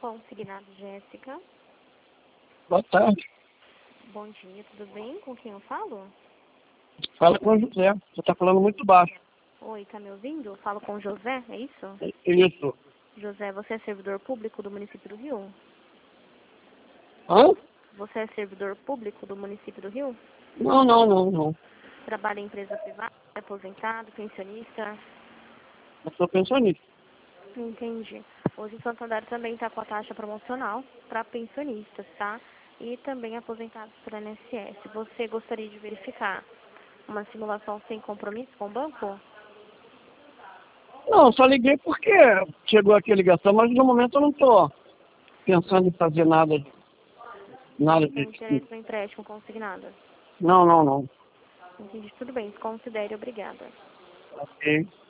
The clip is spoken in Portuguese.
Consignado Jéssica. Boa tarde. Bom dia, tudo bem? Com quem eu falo? Fala com o José. Você está falando muito baixo. Oi, tá me ouvindo? Eu falo com o José, é isso? Isso. José, você é servidor público do município do Rio? Hã? Você é servidor público do município do Rio? Não. Trabalha em empresa privada, é aposentado, pensionista? Eu sou pensionista. Entendi. Hoje o Santander também está com a taxa promocional para pensionistas, tá? E também aposentados pelo INSS. Você gostaria de verificar uma simulação sem compromisso com o banco? Não, só liguei porque chegou aqui a ligação, mas no momento eu não estou pensando em fazer nada Tem desse interesse tipo. no empréstimo consignado? Não. Entendi. Tudo bem, considere. Obrigada. Ok.